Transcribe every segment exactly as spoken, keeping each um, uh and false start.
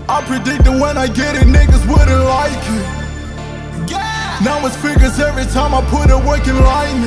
I predicted when I get it, niggas wouldn't like it. Yeah. Now it's figures every time I put a work in line.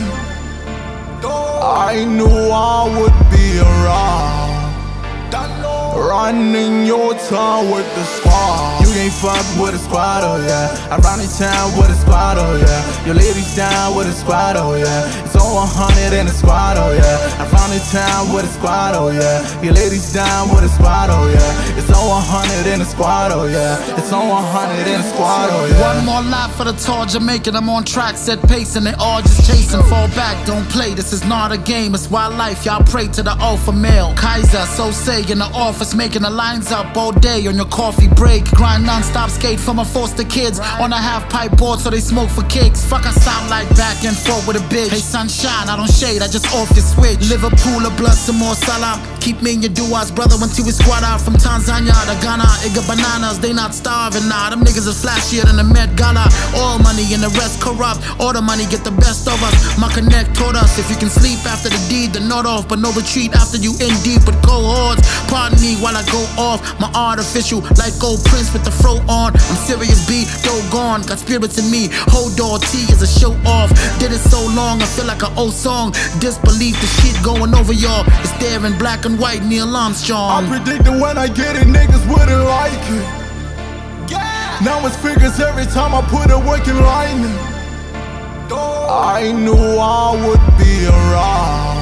I knew I would be around, running your town with the squad. You ain't fuck with a squad, oh yeah. I run in town with a squad, oh yeah. Your ladies down with a squad, oh yeah. It's all one hundred in a squad, oh yeah. I run in town with a squad, oh yeah. Your ladies down with a squad, oh yeah. It's all one hundred in a squad, oh yeah. It's all one hundred in a squad, oh yeah. One more lap for the tall Jamaican. I'm on track, set pace, and they all just chasing. Fall back, don't play. This is not a game, it's wildlife. Y'all pray to the alpha male. Kaiser, so say in the office, making the lines up all day on your coffee break. Grind non-stop, skate for my foster kids on a half-pipe board so they smoke for kicks. Fuck, I sound like back and forth with a bitch. Hey sunshine, I don't shade, I just off the switch. Liverpool, a blood, some more salam. Keep me in your duas, brother, until we squad out from Tanzania to Ghana. Igga bananas, they not starving now. Them niggas is flashier than the Met Gala. All money and the rest corrupt. All the money get the best of us. My connect told us if you can sleep after the deed, then not off, but no retreat after you in deep with cohorts. Pardon me while I go off. My artificial, like gold prince with the fro on. I'm serious B, dough gone. Got spirits in me. Hold on, T is a show off. Did it so long, I feel like an old song. Disbelief, the shit going over y'all. It's there in black and white, Neil Armstrong. I predicted when I get it, niggas wouldn't like it. Yeah. Now it's figures every time I put a work in line. I knew I would be around,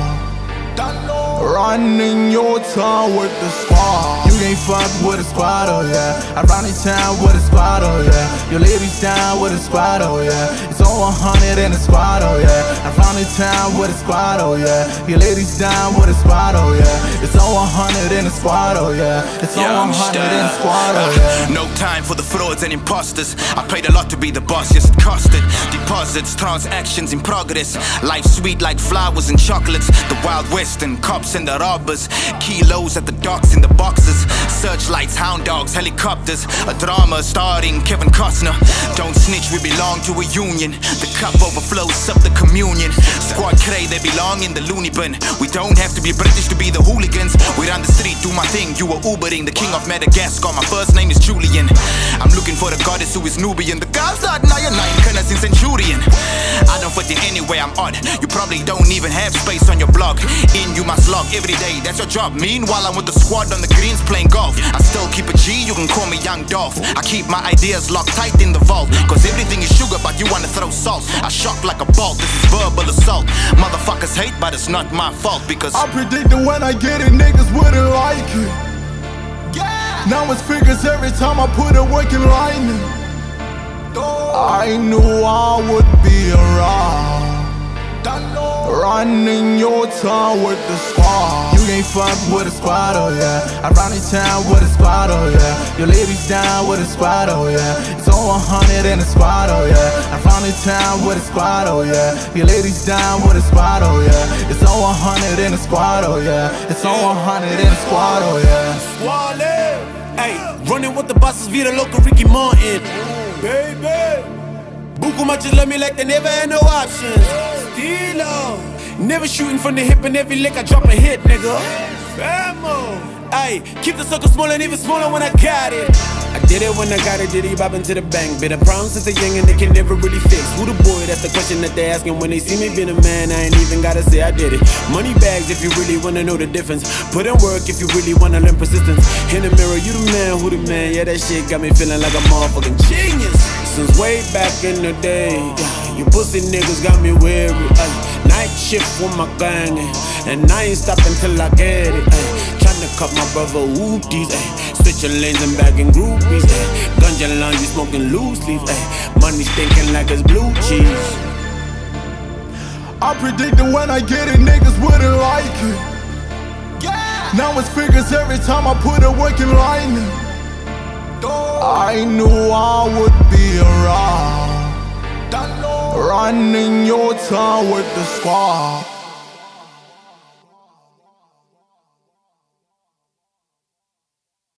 running your town with the squad. You ain't fuck with a squad, oh yeah. I run in town with a squad, oh yeah. Your ladies down with a squad, oh yeah. It's all one hundred in a squad, oh yeah. I run in town with a squad, oh yeah. Your ladies down with a squad, oh yeah. It's all one hundred in a squad, oh yeah. It's all one hundred in a squad, oh yeah. No time for the frauds and imposters. I paid a lot to be the boss, yes it costed. Deposits, transactions in progress. Life sweet like flowers and chocolates. The Wild West and cops and the robbers. Kilos at the docks in the boxes. Searchlights, hound dogs, helicopters. A drama starring Kevin Costner. Don't snitch, we belong to a union. The cup overflows up the communion. Squad cray, they belong in the loony bin. We don't have to be British to be the hooligans. We run the street, do my thing. You are Ubering, the king of Madagascar. My first name is Julian. I'm looking for the goddess who is Nubian. The girls that nine Kana in Centurion. I don't fit in anywhere I'm odd. You probably don't even have space on your blog. In you must log every day, that's your job. Meanwhile I'm with the squad on the greens playing golf. I still keep a G, you can call me Young Dolph. I keep my ideas locked tight in the vault. Cause everything is sugar but you wanna throw salt. I shock like a bolt, this is verbal assault. Motherfuckers hate but it's not my fault because I predicted when I get it, niggas wouldn't like it. Yeah. Now it's figures every time I put a work in line. I knew I would be around, running your town with the squad. You ain't fuck with a squad, oh yeah. I run in town with a squad, oh yeah. Your ladies down with a squad, oh yeah. It's all one hundred in a squad, oh yeah. I run in town with a squad, oh yeah. Your ladies down with a squad, oh yeah. It's all one hundred in a squad, oh yeah. It's all one hundred in a squad, oh yeah. Squad, hey, running with the bosses via the local Ricky Martin. Baby, Buku matches love me like they never had no options. Still on, never shooting from the hip and every lick I drop a hit, nigga. Famo, ayy, keep the circle small and even smaller when I got it. I did it when I got it, did he bobbing to the bank. Been a problem since a young and they can never really fix. Who the boy? That's the question that they asking when they see me being a man. I ain't even gotta say I did it. Money bags if you really wanna know the difference. Put in work if you really wanna learn persistence. In the mirror, you the man, who the man? Yeah, that shit got me feeling like a motherfucking genius. Since way back in the day, you pussy niggas got me weary. Ay, night shift with my gang, ay, and I ain't stopping till I get it. Ay, tryna cut my brother whoopties, switching lanes and bagging groupies. Ay, ganja line, you smoking loose leaf. Ay, money stinking like it's blue cheese. I predicted when I get it, niggas wouldn't like it. Yeah. Now it's figures every time I put a work in line. I knew I would be around, running your town with the squad.